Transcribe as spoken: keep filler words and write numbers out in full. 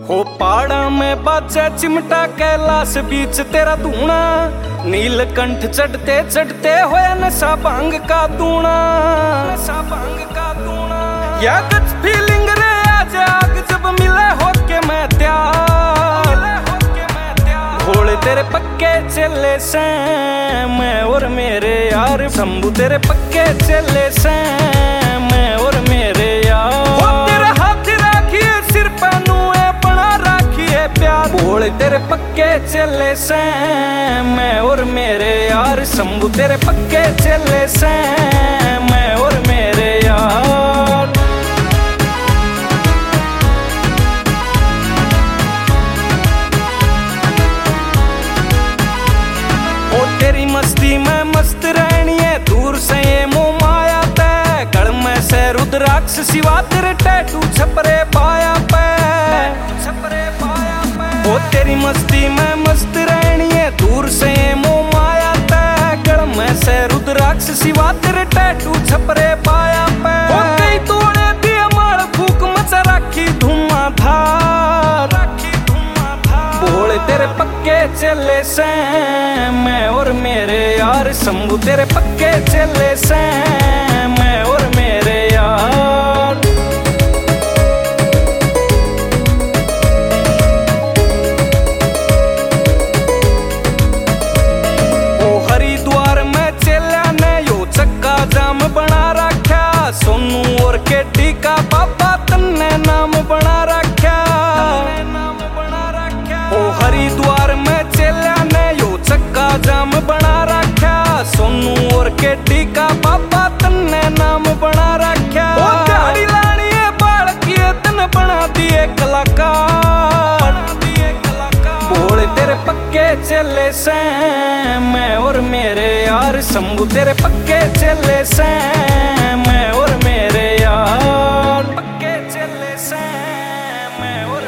ओ पहाड़ा में बाजा चिमटा कैलाश बीच तेरा धूणा, नीलकंठ चढ़ते चढ़ते होया नशा भांग का दूना, नशा भांग का दूना। या कुछ फीलिंग रे आज आग जब मिले होके मैं त्यार, भोले तेरे पक्के चले से मैं और मेरे यार, शंभू तेरे पक्के चले से मैं और मेरे यार। तेरा हाथ राखिए सिर पे नुए बना राखिए प्यार, भोले तेरे पक्के चले से मैं और मेरे यार, शंभू तेरे पक्के चले से मैं और मेरे यार। ओ तेरी मस्ती में मस्त रहनी है, दूर से ये मोह माया तय, गढ़ में से रुद्राक्ष सिवा तेरे टैटू छपरे पाया पे, छपरे पाया पे। ओ तेरी मस्ती में मस्त रहनी है, दूर से ये मोह माया तय, गढ़ में से रुद्राक्ष सिवा तेरे टैटू छपरे पाया पे। ओ कई तोड़े दिए मार फूक मचा राखी धुआंधार, राखी धुआंधार। भोले तेरे पक्के चले से मैं और मेरे यार, शंभू तेरे पक्के चले से मैं और मेरे यार। ओ हरिद्वार में चेला ने यो चक्का जाम बना रखा, सोनू और केटी का बाबा तन्ने नाम बना रखा, नाम बना रखा। ओ हरिद्वार में चेला ने यो चक्का जाम बना रखा, सोनू और केटी का बाबा तन्ने नाम बना रखा। ओ दाढ़ी लानी है बाल किए तन बना दिए कलाकार, दिए कलाकार। भोले तेरे पक्के चले से मैं और मेरे यार, शंभू तेरे पक्के चले से मैं और मेरे यार, पक्के चले से मैं और